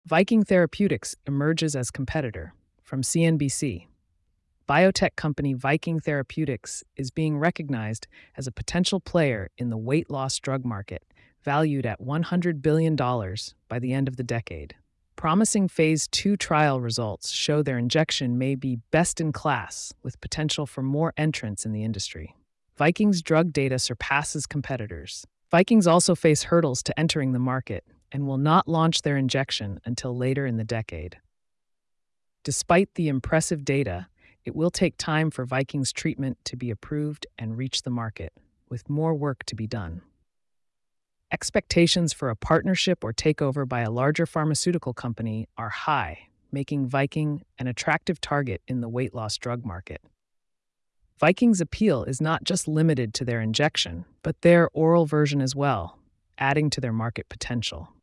Viking Therapeutics emerges as competitor from CNBC. Biotech company Viking Therapeutics is being recognized as a potential player in the weight loss drug market, valued at $100 billion by the end of the decade. Promising phase 2 trial results show their injection may be best in class, with potential for more entrants in the industry. Viking's drug data surpasses competitors. Vikings also face hurdles to entering the market and will not launch their injection until later in the decade. Despite the impressive data, it will take time for Viking's treatment to be approved and reach the market, with more work to be done. Expectations for a partnership or takeover by a larger pharmaceutical company are high, making Viking an attractive target in the weight loss drug market. Viking's appeal is not just limited to their injection, but their oral version as well, adding to their market potential.